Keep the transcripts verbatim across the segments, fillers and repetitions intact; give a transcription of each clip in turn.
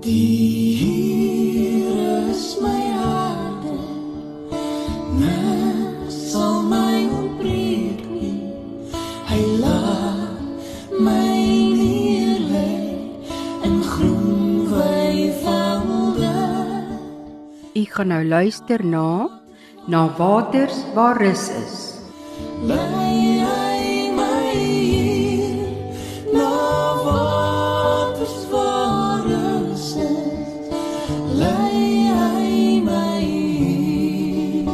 Die Here is my harde, niks sal my ontbreek nie. Hy laat my neerlê in groen weivelde. U gaan nou luister na Na waters waar rus is. Lei hy my hier, na waters waar rus is. Lei hy my hier.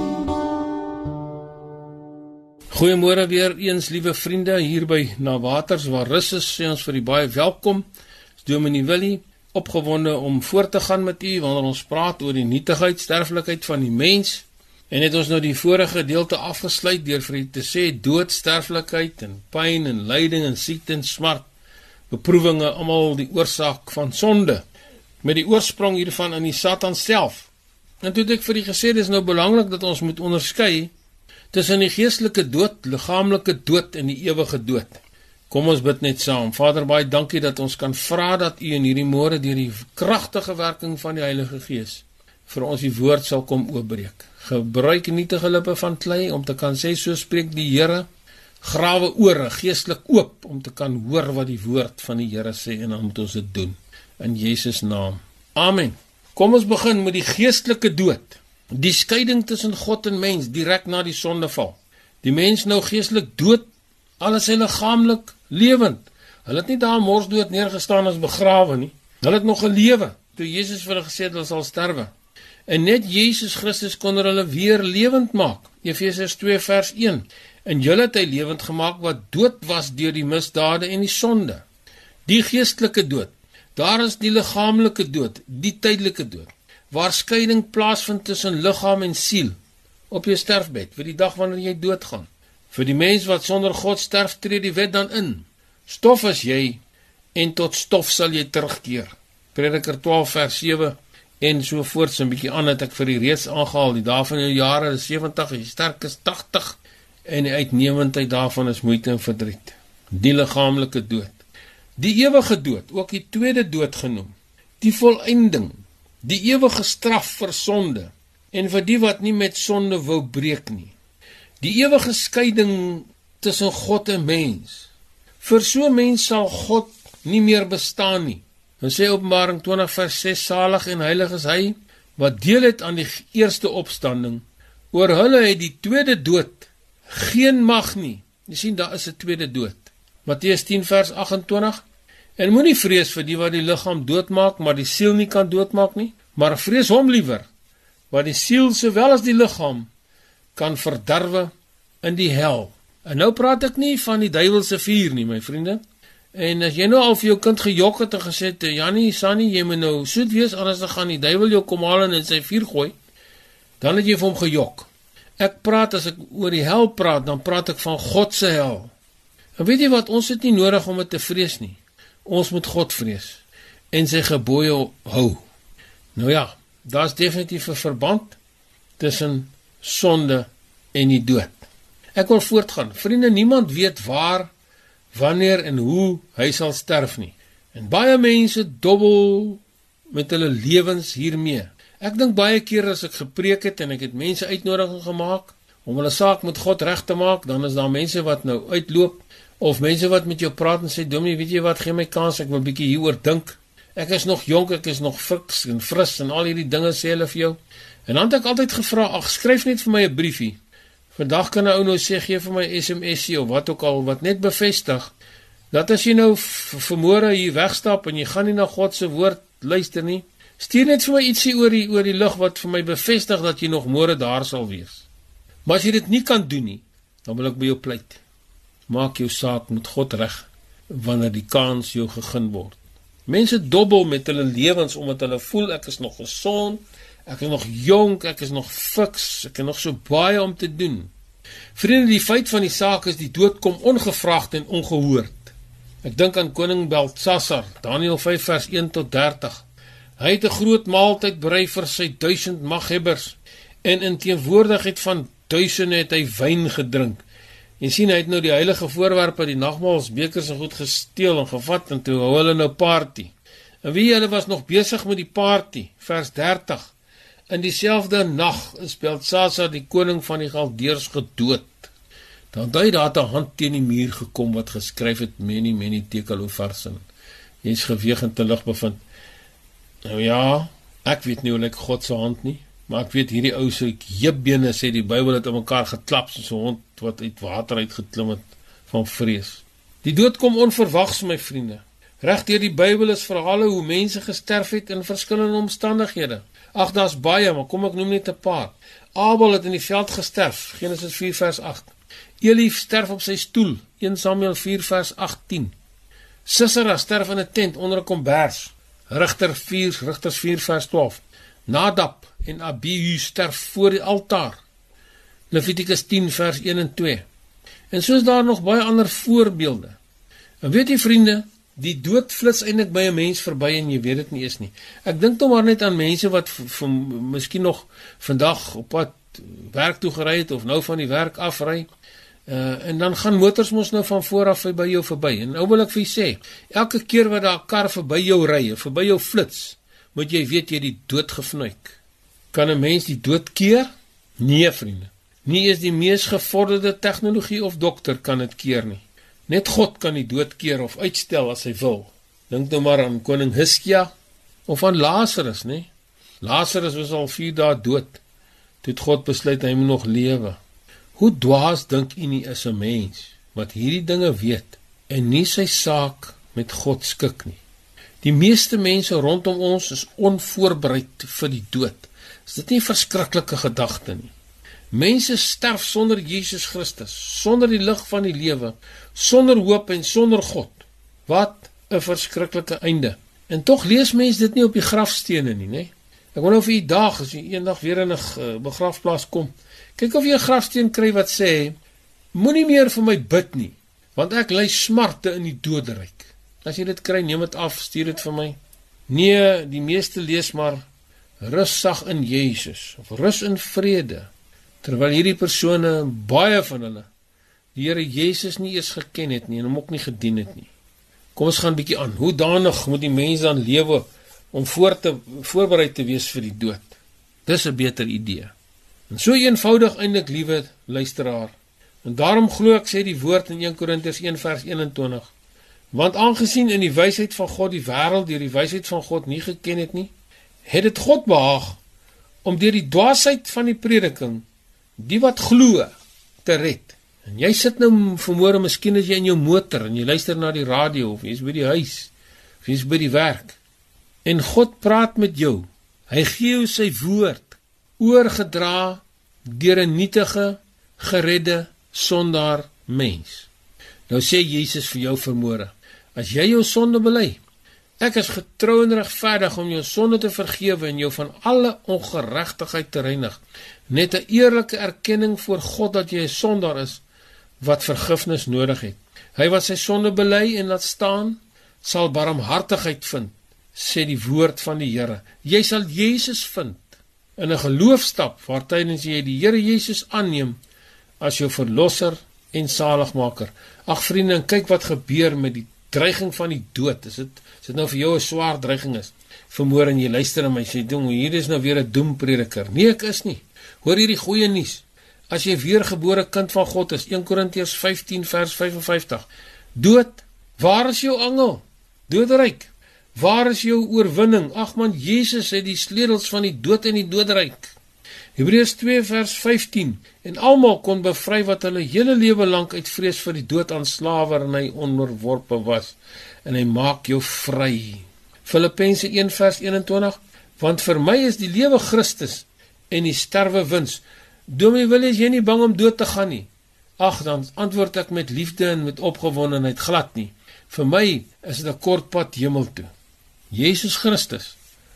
Goeiemôre weer eens, liewe vriende, hier by Na Waters waar rus is, sê ons vir die baie welkom. Dis Dominee Willie, opgewonde om voort te gaan met u, wanneer ons praat oor die nietigheid, sterflikheid van die mens. En het ons nou die vorige gedeelte afgesluit deur vir u te sê, dood, sterflikheid en pyn en lyding en siekte en smart, beproewinge, almal die oorsaak van sonde, met die oorsprong hiervan in die Satan self. En toe het ek vir u gesê, dis nou belangrik dat ons moet onderskei tussen die geestelike dood, liggaamlike dood en die ewige dood. Kom ons bid net saam. Vader, baie dankie dat ons kan vra dat u in hierdie môre deur die kragtige werking van die Heilige Gees vir ons die woord sal kom oopbreek. Gebruik nietige lippe van klei om te kan sê, so spreek die Here, grawe ore, geestelik oop, om te kan hoor wat die woord van die Here sê, en dan moet ons dit doen. In Jesus naam. Amen. Kom ons begin met die geestelike dood. Die skeiding tussen God en mens, direk na die sondeval. Die mens nou geestelik dood, alles hy liggaamlik lewend. Hulle het nie daar morsdood neergestaan as begrawe nie. Hulle het nog gelewe, toe Jesus vir hulle gesê het, hulle sal sterwe. En net Jesus Christus kon hulle weer lewend maak. Efesiërs twee vers een. En julle het hy lewend gemaak wat dood was deur die misdade en die sonde. Die geestelike dood. Daar is die liggaamlike dood, die tydelike dood, waar skeiding plaasvind tussen liggaam en siel op jou sterfbed, vir die dag wanneer jy doodgaan. Vir die mens wat sonder God sterf, tree die wet dan in. Stof is jy, en tot stof sal jy terugkeer. Prediker twaalf vers sewe. En so voort, so 'n bietjie aan het ek vir die reeds aangehaal, die dae van jou jare is sewentig, die sterk is tagtig, en die uitnemendheid daarvan is moeite en verdriet. Die liggaamlike dood. Die ewige dood, ook die tweede dood genoem. Die volëinding, die ewige straf vir sonde, en vir die wat nie met sonde wou breek nie. Die ewige skeiding tussen God en mens. Vir so 'n mens sal God nie meer bestaan nie. Dan sê Openbaring twintig vers ses, salig en heilig is hy, wat deel het aan die eerste opstanding. Oor hulle het die tweede dood geen mag nie. Jy sien, daar is 'n tweede dood. Matteus tien vers agt en twintig. En moenie vrees vir die wat die liggaam doodmaak, maar die siel nie kan doodmaak nie, maar vrees hom liewer, wat die siel sowel as die liggaam kan verderwe in die hel. En nou praat ek nie van die duiwelse vuur nie, my vriende. En as jy nou al vir jou kind gejok het en gesê het, Jannie, Sannie, jy moet nou soet wees, anders dan gaan die duiwel jou kom haal en in sy vuur gooi, dan het jy vir hom gejok. Ek praat, as ek oor die hel praat, dan praat ek van God se hel. En weet jy wat, ons het nie nodig om het te vrees nie. Ons moet God vrees en sy gebooie hou. Nou ja, daar is definitief 'n verband tussen sonde en die dood. Ek wil voortgaan. Vriende, niemand weet waar, wanneer en hoe hy sal sterf nie. En baie mense dobbel met hulle lewens hiermee. Ek dink baie keer as ek gepreek het en ek het mense uitnodiging gemaak om hulle saak met God reg te maak, dan is daar mense wat nou uitloop, of mense wat met jou praat en sê, Dominee, weet jy wat, gee my kans, ek wil bietjie hieroor dink. Ek is nog jonk, ek is nog fiks en fris en al hierdie dinge sê hulle vir jou. En dan het ek altyd gevra, ag, skryf net vir my 'n briefie. Vandag kan 'n ou nou sê, gee vir my S M S of wat ook al, wat net bevestig, dat as jy nou vanmôre hier wegstap en jy gaan nie na God se woord luister nie, stuur net vir my ietsie oor die, oor die lug wat vir my bevestig dat jy nog môre daar sal wees. Maar as jy dit nie kan doen nie, dan wil ek by jou pleit. Maak jou saak met God reg, wanneer die kans jou gegee word. Mense dobbel met hulle lewens, omdat hulle voel, ek is nog gesond, ek is nog jonk, ek is nog fiks, ek het nog so baie om te doen. Vriende, die feit van die saak is, die dood kom ongevraagd en ongehoord. Ek dink aan koning Beltsassar, Daniël vyf vers een tot dertig. Hy het 'n groot maaltyd berei vir sy duisend maghebbers, en in teenwoordigheid van duisende het hy wyn gedrink. Jy sien, hy het nou die heilige voorwerpe, die nagmaalsbekers en goed gesteel en gevat, en toe hou hulle nou party. En wie hulle was nog besig met die party, vers dertig. In dieselfde nag is Belsasar, die koning van die Galdeërs, gedood. Dan het hy daar 'n hand teen die muur gekom wat geskryf het, many, many tekel ufarsin. Jy is geweeg en te lig bevind. Nou ja, ek weet nie hoe lyk God se hand nie, maar ek weet hierdie ou se heupbene, sê die Bybel, het in mekaar geklap soos 'n hond wat uit water uitgeklim het van vrees. Die dood kom onverwags, my vriende. Reg deur die Bybel is verhale hoe mense gesterf het in verskillende omstandighede. Ag, daar's baie, maar kom ek noem net 'n paar. Abel het in die veld gesterf, Genesis vier vers agt. Eli sterf op sy stoel, Eerste Samuel vier vers agttien. Sisera sterf in 'n tent onder 'n kombers, Rigter vier, Rigters vier vers twaalf. Nadab en Abihu sterf voor die altaar, Levitikus tien vers een en twee. En so is daar nog baie ander voorbeelde. En weet jy, vriende, die dood flits eintlik by 'n mens verby en jy weet dit nie eens nie. Ek dink nou maar net aan mense wat vir miskien nog vandag op pad werk toe gery het of nou van die werk afry. Uh, en dan gaan motors mos nou van vooraf by jou verby. En nou wil ek vir jy sê, elke keer wat daar 'n kar verby jou ry, verby jou flits, moet jy weet jy die dood gefnuik. Kan 'n mens die dood keer? Nee, vriende. Nie is die mees gevorderde tegnologie of dokter kan dit keer nie. Net God kan die dood keer of uitstel as hy wil. Dink nou maar aan koning Hiskia of aan Lazarus, nee. Lazarus was al vier dae dood. Toe het God besluit hy moet nog lewe. Hoe dwaas dink u nie is 'n mens wat hierdie dinge weet en nie sy saak met God skik nie. Die meeste mense rondom ons is onvoorbereid vir die dood. Is dit nie 'n verskriklike gedagte nie? Mense sterf sonder Jesus Christus, sonder die lig van die lewe, sonder hoop en sonder God. Wat 'n verskriklike einde. En tog lees mense dit nie op die grafstene nie, né? Ek wil nou vir u daag, as jy eendag weer in 'n begrafplaas kom, kyk of jy 'n grafsteen kry wat sê, moenie meer vir my bid nie, want ek ly smarte in die doderyk. As jy dit kry, neem dit af, stuur dit vir my. Nee, die meeste lees maar, rus sag in Jesus, of rus in vrede, terwyl hierdie persone, baie van hulle, die Here Jesus nie eens geken het nie, en hom ook nie gedien het nie. Kom ons gaan bietjie aan, hoe danig moet die mens dan lewe, om voor te, voorbereid te wees vir die dood? Dis 'n beter idee. En so eenvoudig eintlik, liewe luisteraar. En daarom glo ek, sê die woord in Eerste Korintiërs een vers eenentwintig, want aangesien in die wysheid van God die wêreld deur die wysheid van God nie geken het nie, het dit God behaag om deur die dwaasheid van die prediking die wat glo te red. En jy sit nou vanmôre, miskien as jy in jou motor en jy luister na die radio of jy is by die huis of jy is by die werk en God praat met jou. Hy gee jou sy woord oorgedra deur 'n nietige, geredde sondaar mens. Nou sê Jesus vir jou vanmôre, as jy jou sonde bely, ek is getrou en regverdig om jou sonde te vergewe en jou van alle ongeregtigheid te reinig. Net 'n eerlike erkenning voor God dat jy 'n sondaar is wat vergifnis nodig het. Hy wat sy sonde bely en laat staan, sal barmhartigheid vind, sê die woord van die Here. Jy sal Jesus vind in 'n geloofstap waartydens jy die Here Jesus aanneem as jou verlosser en saligmaker. Ag vriende, en kyk wat gebeur met die dreiging van die dood. Is dit, is dit nou vir jou 'n swaar dreiging is? Vermoor en jy luister na my, sê, ding, hier is nou weer 'n doemprediker. Nee, ek is nie. Hoor hierdie goeie nuus. As jy weergebore kind van God is, Eerste Korintiërs vyftien vers vyf en vyftig. Dood, waar is jou angel? Doderyk, waar is jou oorwinning? Ag man, Jesus het die sleutels van die dood en die doderyk. Hebreërs twee vers vyftien. En almal kon bevry wat hulle hele lewe lank uit vrees vir die dood aan slawerny onderworpe was. En hy maak jou vry. Filippense een vers eenentwintig. Want vir my is die lewe Christus en die sterwe wins. Dominee Willie, is jy nie bang om dood te gaan nie? Ag, dan antwoord ek met liefde en met opgewondenheid, glad nie. Vir my is dit 'n kort pad hemel toe. Jesus Christus,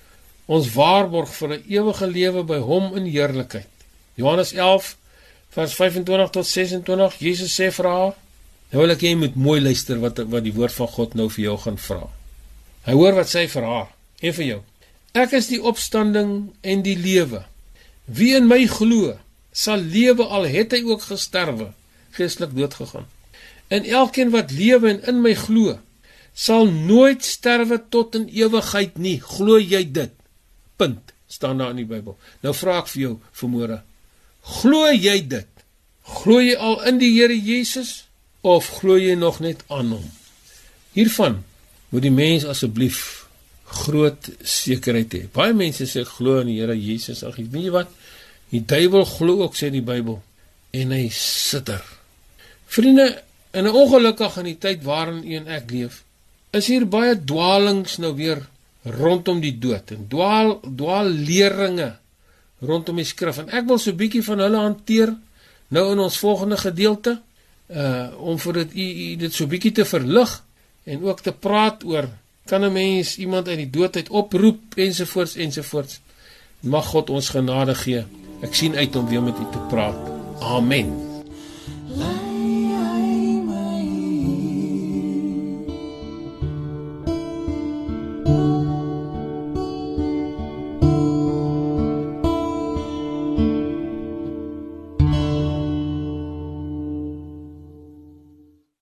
ons waarborg vir 'n ewige lewe by hom in heerlikheid. Johannes elf vers vyfentwintig tot sesentwintig. Jesus sê vir haar, nou wil ek jy moet mooi luister wat, wat die woord van God nou vir jou gaan vra. Hy hoor wat sy vir haar en vir jou. Ek is die opstanding en die lewe. Wie in my glo, sal lewe al het hy ook gesterwe, geestelik dood gegaan. En elkeen wat lewe en in my glo, sal nooit sterwe tot in ewigheid nie. Glo jy dit? Punt, staan daar in die Bybel. Nou vra ek vir jou vanmôre, glo jy dit? Glo jy al in die Here Jesus, of glo jy nog net aan hom? Hiervan moet die mens asseblief groot sekerheid hê. Baie mense sê glo in die Here Jesus. Ag, weet jy wat? Die duiwel glo ook, sê die Bybel, en hy sitter. Vriende, in 'n ongelukkig in die tyd waarin u en ek leef, is hier baie dwalings nou weer rondom die dood, en dwaal, dwaal leringe rondom die skrif, en ek wil so 'n bietjie van hulle hanteer, nou in ons volgende gedeelte, uh, om vir dit, u, u, dit so 'n bietjie te verlig, en ook te praat oor, kan 'n mens iemand uit die dood uit oproep, ensovoorts, ensovoorts. Mag God ons genade gee. Ek sien uit om weer met u te praat. Amen.